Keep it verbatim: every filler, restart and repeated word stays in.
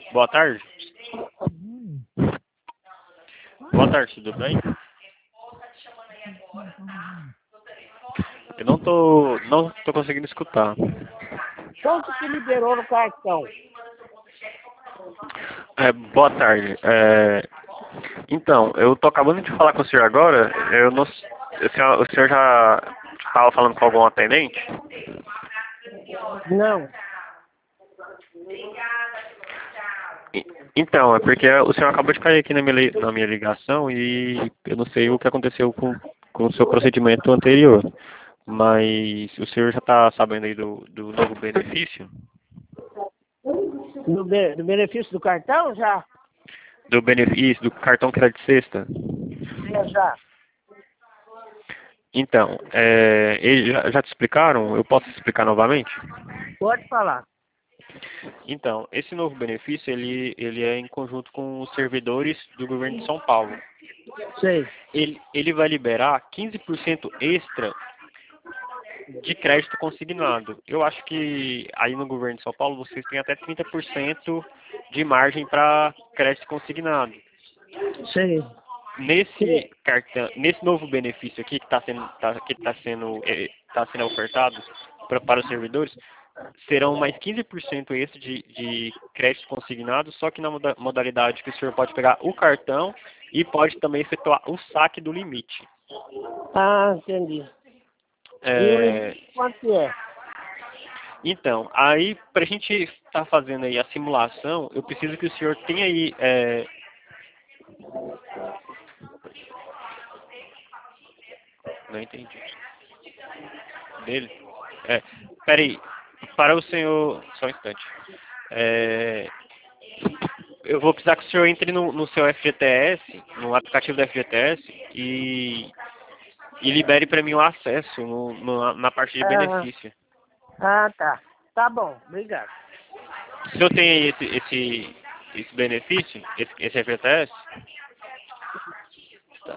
Boa tarde. Boa tarde, tudo bem? Eu não tô, não tô conseguindo escutar. Quanto que liberou no cartão? É, boa tarde. É, então, eu tô acabando de falar com o senhor agora. Eu não, o senhor, o senhor já estava falando com algum atendente? Não. E- Então, é porque o senhor acabou de cair aqui na minha, li- na minha ligação e eu não sei o que aconteceu com, com o seu procedimento anterior. Mas o senhor já está sabendo aí do, do novo benefício? Do, be- do benefício do cartão, já? Do benefício do cartão crédito sexta? É, já. Então, é, eles já, já te explicaram? Eu posso explicar novamente? Pode falar. Então, esse novo benefício, ele, ele é em conjunto com os servidores do governo de São Paulo. Sei. Ele, ele vai liberar quinze por cento extra de crédito consignado. Eu acho que aí no governo de São Paulo vocês têm até trinta por cento de margem para crédito consignado. Sei. Nesse cartão, nesse novo benefício aqui que está sendo, tá, que está sendo, eh, tá sendo ofertado pra, para os servidores, serão mais quinze por cento esse de, de crédito consignado, só que na moda- modalidade que o senhor pode pegar o cartão e pode também efetuar o saque do limite. Ah, entendi. E o É, limite quanto que é? então, aí para a gente estar fazendo aí a simulação, eu preciso que o senhor tenha aí, é, não entendi, dele, é, peraí, para o senhor, só um instante, é, eu vou precisar que o senhor entre no, no seu F G T S, no aplicativo do F G T S e, e libere para mim o acesso no, no- na parte de Ah, benefício. ah, tá. Tá bom, obrigado. O senhor tem aí esse, esse, esse benefício, esse, esse F G T S?